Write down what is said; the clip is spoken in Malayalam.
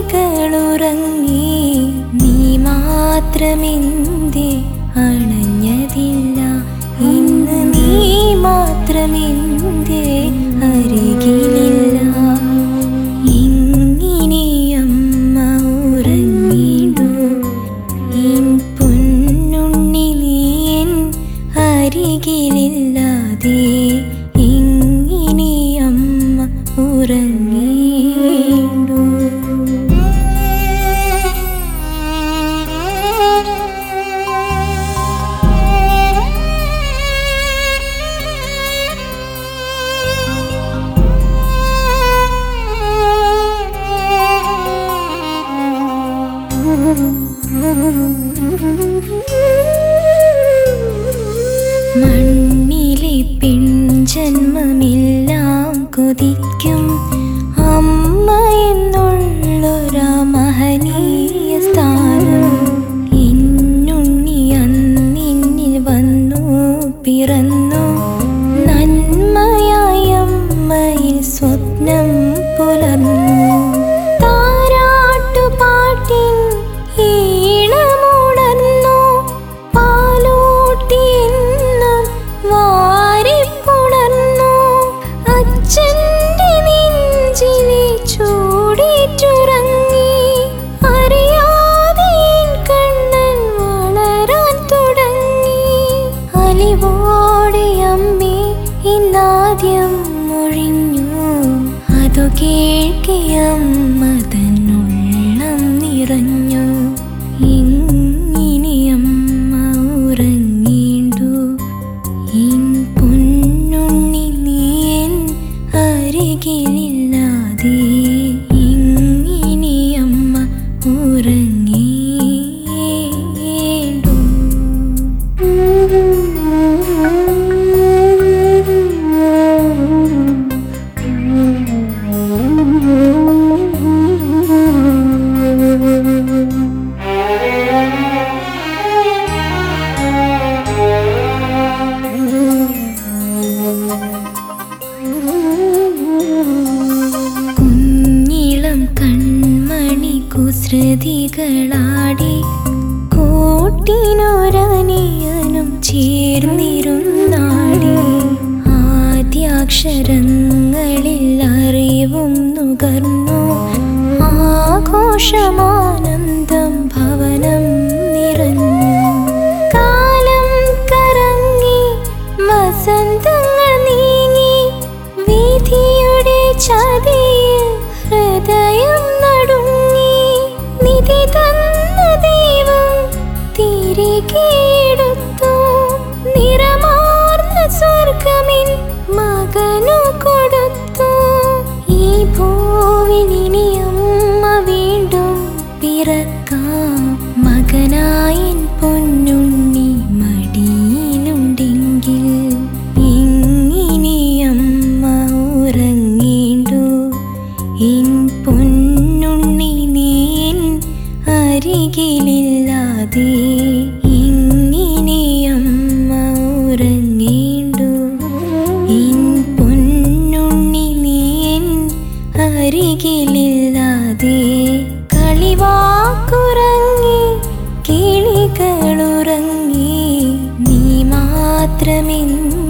കിളികളുറങ്ങി, നീ മാത്രമെന്തേ അണഞ്ഞതില്ല? ഇന്ന് നീ മാത്രമെന്തേ അരികിലില്ല? ഇങ്ങനെയമ്മ ഉറങ്ങിടൂ, ഇൻ പൊന്നുണ്ണി നീ എൻ അരികിലില്ലാതെ ഇങ്ങനെയമ്മ ഉറങ്ങിടൂ. മണ്ണിലെ പെൺജന്മമെല്ലാം കൊതിക്കും അമ്മ എന്നുള്ളൊരാ മഹനീയ സ്ഥാനം. എന്നുണ്ണി അന്നിന്നിൽ വന്നു പിറന്നു, നന്മയായ അമ്മയിൽ സ്വപ്നം പുലർന്നു. താരാട്ടുപാട്ടിൻ ഈണമുണർന്നു, പാലൂട്ടിയെന്നും വാരിപ്പുണർന്നു. അച്ഛൻ്റെ നെഞ്ചിലെ ചൂടേറ്റുറങ്ങി, അറിയാതെ എൻ കണ്ണൻ വളരാൻ തുടങ്ങി. അലിവോടെ അമ്മേ ഇന്നാദ്യം മൊഴിഞ്ഞു, അതു കേൾക്കെ അമ്മ തന്നുള്ളം നിറഞ്ഞു. ഇങ്ങനെയമ്മ ഉറങ്ങിടൂ, ഇൻ പൊന്നുണ്ണി നീ എൻ അരികിലില്ലാതെ ഇങ്ങനെയമ്മ ഉറങ്ങിടൂ. കുഞ്ഞിളം കൺമണി കുസൃതികളാടി, കൂട്ടിനൊരനിയനും ചേർന്നിരുന്നാടി. ആദ്യാക്ഷരങ്ങളിൽ അറിവും നുകർന്നു, ആഘോഷമാനന്ദം ഭവനം നിറഞ്ഞു. കാലം കറങ്ങി വസന്തങ്ങൾ നീങ്ങി, വിധിയുടെ ചതിയിൽ ഹൃദയം നടുങ്ങി. നിധി തന്ന ദൈവം തിരികെ എടുത്തു, നിറമാർന്ന സ്വർഗമിൻ മകനു കൊടുത്തു. ഈ ഭൂവിൽ ഇനി അമ്മ വീണ്ടും പിറക്കാം, മകനായി പൊന്നുണ്ണി മടിയിലുണ്ടെങ്കിൽ. ഇങ്ങനെയമ്മ ഉറങ്ങിടൂ, ഇൻ പൊന്നുണ്ണി നീ എൻ അരികിലില്ലാതെ ഇങ്ങനെയമ്മ ഉറങ്ങിടൂ, ഇൻ പൊന്നുണ്ണി നീ എൻ അരികിലില്ലാതെ. കളിവാക്കുറങ്ങി കിളികളുറങ്ങി, നീ മാത്രമെന്തേ